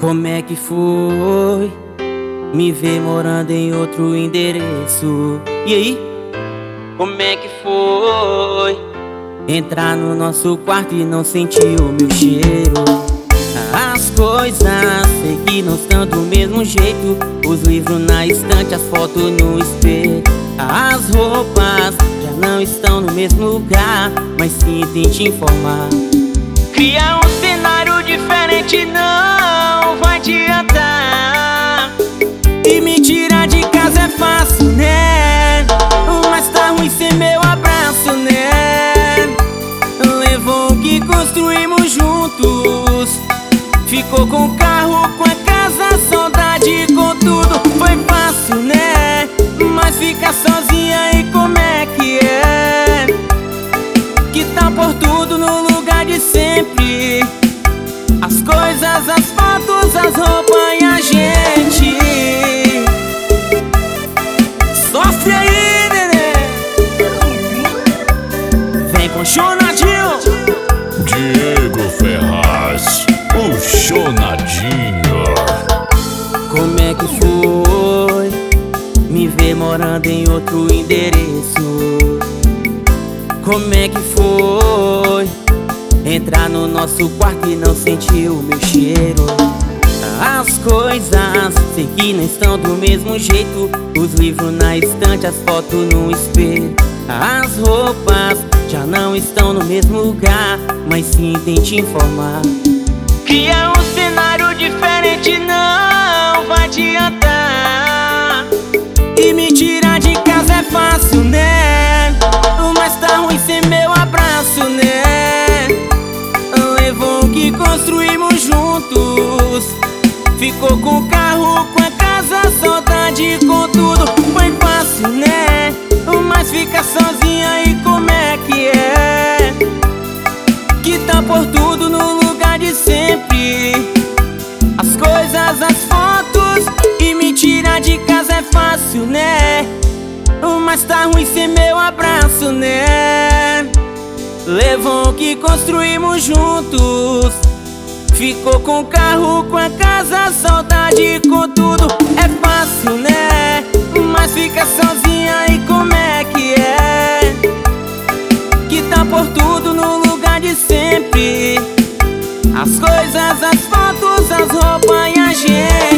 Como é que foi me ver morando em outro endereço? E aí? Como é que foi entrar no nosso quarto e não sentir o meu cheiro? As coisas sei que não estão do mesmo jeito. Os livros na estante, as fotos no espelho. As roupas já não estão no mesmo lugar, mas sinto em te informar. Criar um cenário diferente não vai adiantar. E me tirar de casa é fácil, né? Mas tá ruim sem meu abraço, né? Levou o que construímos juntos. Ficou com o carro, com a casa, saudade, com tudo. Foi fácil, né? Mas ficar sozinha e como é que é? Que tá por tudo no lugar de sempre. As coisas, as fotos, as roupas e a gente. Sofre aí, nenê. Vem com Chonadinho. Diego Ferraz, o Chonadinho. Como é que foi me ver morando em outro endereço? Como é que foi entrar no nosso quarto e não sentir o meu cheiro? As coisas sei que não estão do mesmo jeito. Os livros na estante, as fotos no espelho. As roupas já não estão no mesmo lugar, mas sinto em te informar. Criar um cenário diferente não vai adiantar. E me tirar de casa é fácil, né? Mas tá ruim sem meu abraço, né? Levou o que construímos juntos. Ficou com o carro, com a casa, saudade, com tudo. Foi fácil, né? Mas fica sozinha e como é que é? Que tá por tudo no lugar de sempre. As coisas, as fotos. E me tirar de casa é fácil, né? Mas tá ruim sem meu abraço, né? Levou o que construímos juntos. Ficou com o carro, com a casa, saudade, com tudo. É fácil, né? Mas fica sozinha e como é que é? Que tá por tudo no lugar de sempre. As coisas, as fotos, as roupas e a gente.